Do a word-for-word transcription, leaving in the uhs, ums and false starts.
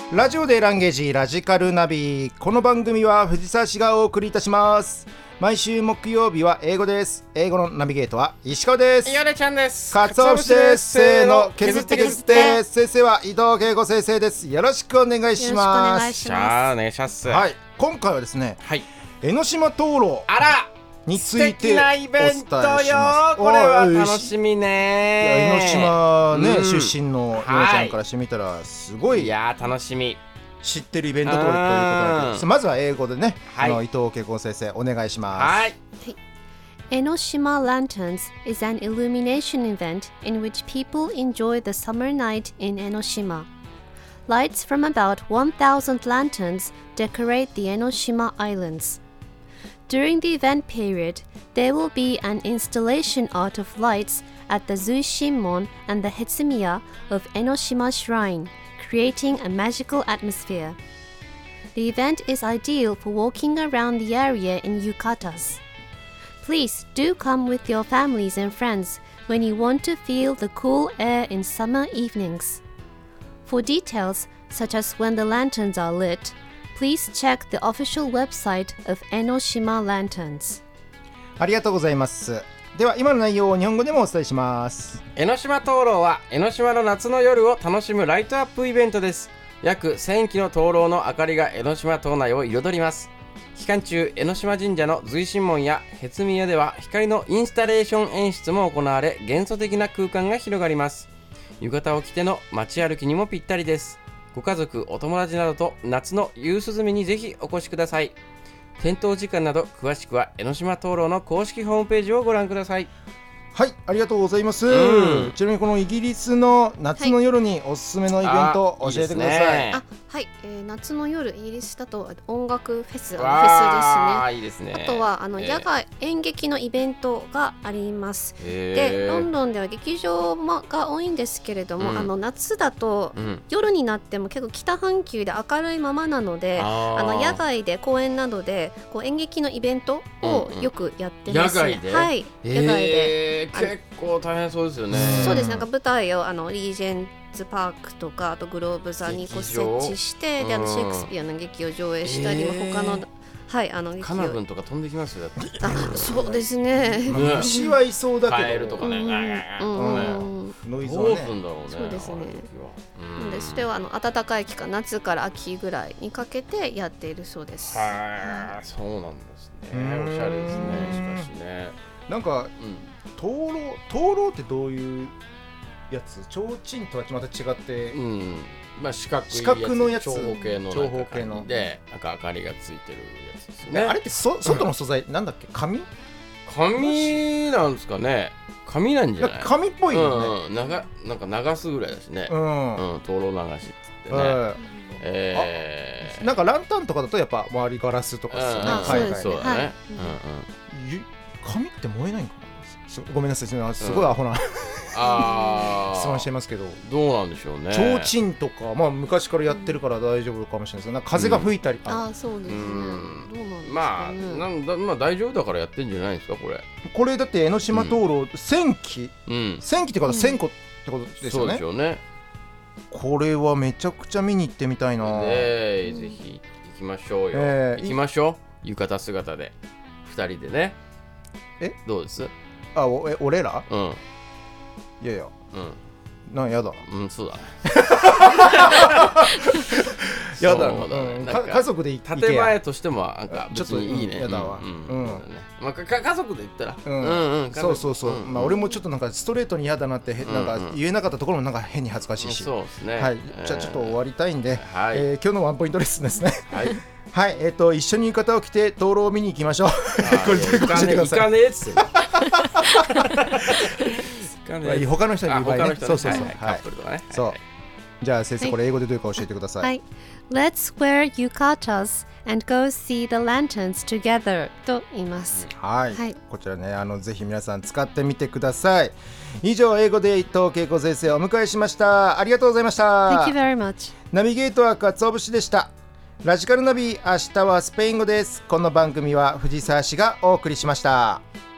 ラジオでランゲージラジカルナビ。この番組は藤沢市がお送りいたします。毎週木曜日は英語です。英語のナビゲートは石川です。 ヨネちゃんです。 かつお節です。せーの、削って削って。先生は伊藤恵子先生です。よろしくお願いします。 じゃあお願いします。 はい、今回はですね、はい、江ノ島灯籠あらについて素敵なイベントよ。これは楽しみね。 江ノ島ね、 うん、 出身のヨネちゃんからしてみたらすごい、 いや楽しみ知ってるイベントということなんです。まずは英語でね、 はい、 あの伊藤恵子先生お願いします。 はい。 Enoshima Lanterns is an illumination event in which people enjoy the summer night in Enoshima. Lights from about one thousand lanterns decorate the Enoshima Islands. During the event period, there will be an installation art of lights at the Zuishinmon and the Hetsumiya of Enoshima Shrine, creating a magical atmosphere. The event is ideal for walking around the area in yukatas. Please do come with your families and friends when you want to feel the cool air in summer evenings. For details, such as when the lanterns are lit, please check the official website of Enoshima Lanterns. ありがとうございます。では今の内容を日本語でもお伝えします。 江ノ島灯籠は江ノ島の夏の夜を楽しむライトアップイベントです。約せんきの灯籠の明かりが江ノ島島内を彩ります。期間中、江ノ島神社の随神門や辺宮では光のインスタレーション演出も行われ、幻想的な空間が広がります。浴衣を着ての街歩きにもぴったりです。ご家族、お友達などと夏の夕涼みにぜひお越しください。点灯時間など詳しくは江ノ島灯籠の公式ホームページをご覧ください。 はい、ありがとうございます、 うん、 ちなみにこのイギリスの夏の夜におすすめのイベントを教えてください。 はい、あ、はい、えー、夏の夜イギリスだと音楽フェス、フェスですね。あ、 いいですね。 あとはあの、えー、野外演劇のイベントがあります。で、ロンドンでは劇場が多いんですけれども、うん、あの夏だと、うん、夜になっても結構北半球で明るいままなので、ああの野外で公園などでこう演劇のイベントをよくやってますね。 うんうん、野外で、 はい、野外で。 結構大変そうですよね。 そうです。なんか舞台をあのリージェンツパークとかあとグローブ座にこう設置して、であのシェイクスピアの劇を上映したり、えー、他のはいあの劇をカナブンとか飛んできますよ。だってあ、そうですね。 虫はいそうだけど。 カエルとかね。 ノイズはね。どうすんだろうね。 そうですね。なのでそれはあの暖かい期間、夏から秋ぐらいにかけてやっているそうです。 はい、そうなんですね。おしゃれですね。しかしね。 なんか、うん、灯籠灯籠ってどういうやつ？提灯とはまた違って、うん、 まあ四角いやつ、 四角のやつ、 長方形の長方形のでなんか明かりがついてるやつですね。 あれってそ外の素材なんだっけ？紙？ 紙なんですかね。紙なんじゃない？ 紙っぽいよね。 うん、長なんか流すぐらいだしね。うん、うん、灯籠流しって言ってね。うん、えー、なんかランタンとかだとやっぱ周りガラスとかですよね。 海外で。 そうだね。 うんうん。紙って燃えないんかな。ごめんなさい、すごいアホな、うん、あ質問してますけど、 どうなんでしょうね。 提灯とか、まあ、昔からやってるから大丈夫かもしれないですけど、なんか風が吹いたり、 うん、ああそうですね、うん、どうなんですかね。 まあ、なんだまあ大丈夫だからやってんじゃないですかこれ。 これだって江ノ島灯籠せんき、うん、せんきってことはせんこってことですよね。そうでしょうね。これはめちゃくちゃ見に行ってみたいな。 ね、ぜひ行きましょうよ、えー、行きましょう。浴衣姿でふたりでね。えどうです？ あ、おえ俺ら？ うん。 いやいや。うん。なんやだ。 うん、そうだね。 やだな。うん、か家族で行けや。 建前としてもなんか別にいいね。 やだわ。 うん。うん。まあか家族で行ったら。 うんうん。そうそうそう。まあ俺もちょっとなんかストレートにやだなってなんか言えなかったところもなんか変に恥ずかしいし。 そうですね。 はい。じゃあちょっと終わりたいんで、え今日のワンポイントレッスンですね。はい。はい、えっと一緒に浴衣を着て灯籠を見に行きましょう。これで教えてください。 行かねえっつって。 他の人に言う場合ね。そうそうそう。 カップルとかね。 そう。じゃあ先生これ英語でどういうか教えてください。はい。 Let's wear yukatas and go see the lanterns together と言います。 はい。こちらね、あのぜひ皆さん使ってみてください。以上英語で伊藤恵子先生をお迎えしました。ありがとうございました。 Thank you very much。 ナビゲートは勝節でした。ラジカルナビ、明日はスペイン語です。この番組は藤沢市がお送りしました。